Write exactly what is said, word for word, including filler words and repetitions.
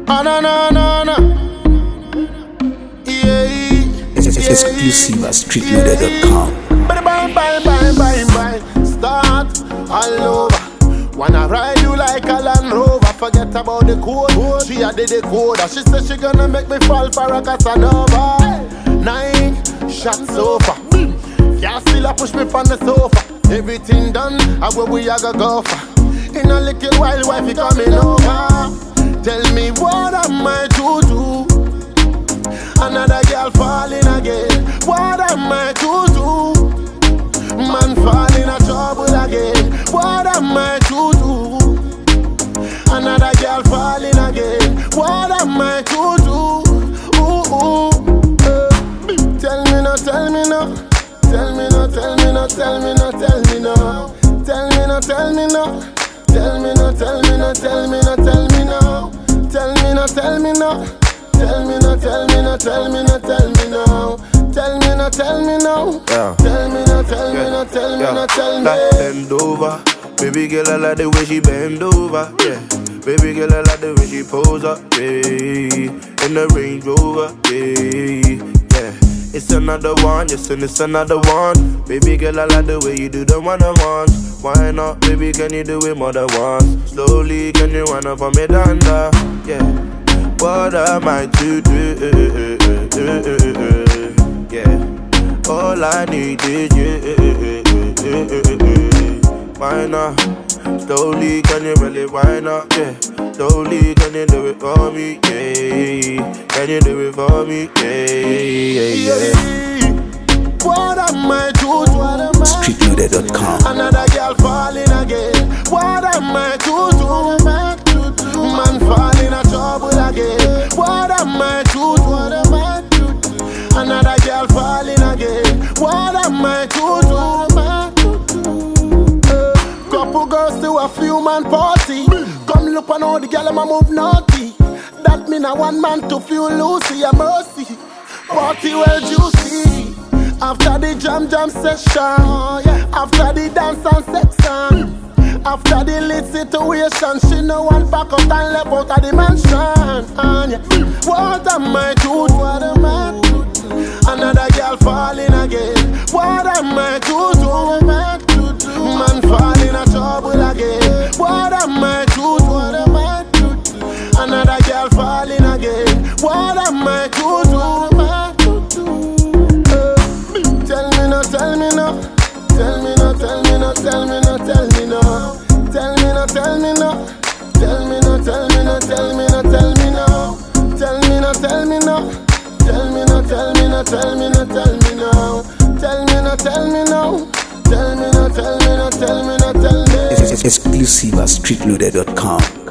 Ah, na na na na. Yeah, yeah, exclusive at street loader dot com. Bye bye bye bye bye bye. Start all over. Wanna ride you like a Land Rover. Forget about the code. She had the decoder. She said she gonna make me fall for a Casanova. Nine shots over. Can't still a push me from the sofa. Everything done, I where we a go go for. In a little while, wifey coming over. Tell me what am I to do? Another girl falling again. What am I to do? Man falling in trouble again. What am I to do? Another girl falling again. What am I to do? Ooh, ooh. Uh, tell me no, tell me no. Tell me no, tell me no, tell me no, tell me no. Tell me no, tell me no. Tell me no, tell me no, tell me no, tell me no. Tell me no, tell me no. Tell me no, tell me no, tell me no, tell me no. Tell me no, tell me no. Yeah. Tell me no, tell me no, tell me no, tell me. Like bend over, baby girl I like the way she bend over. Yeah, baby girl I like the way she pose up. Yeah, in the Range Rover. Yeah, yeah. It's another one, yes and it's another one. Baby girl I like the way you do the one I want. Why not, baby? Can you do it more than once? Slowly, can you run up for me, Danda? Yeah. What am I to do? Yeah. All I need is you. Why not? Slowly, can you really why not? Yeah. Slowly, can you do it for me? Yeah. Can you do it for me? Yeah. Yeah. Yeah. What am I to do? street loader dot com. Another girl falling again. What am I to do? Man falling in trouble again. What am I to do? Another girl falling again. What am I to do? Uh, couple girls to a few man party. Come look on all the girl I'ma move naughty. That mean I want man to feel Lucy a mercy. Party well juicy. After the jam jam session, after the dance and section, after the lit situation, she no one pack up and left out of the mansion. And yeah, what am I to do? What am I to do? Another girl falling again. What am I to do? What am I to do? Man falling in trouble again. What am I to do? What am I to do? Another girl falling again. What am I to do? What am I to do? Tell me no, tell me no. Tell me no, tell me no, tell me no, tell me no. Tell me no, tell me no. Tell me no, tell me no, tell me no, tell me no. Tell me no, tell me no. Tell me no, tell me no, tell me no, tell me no. Tell me no, tell me no. Tell me no, tell me no, tell me no, tell me. Exclusive at street loader dot com.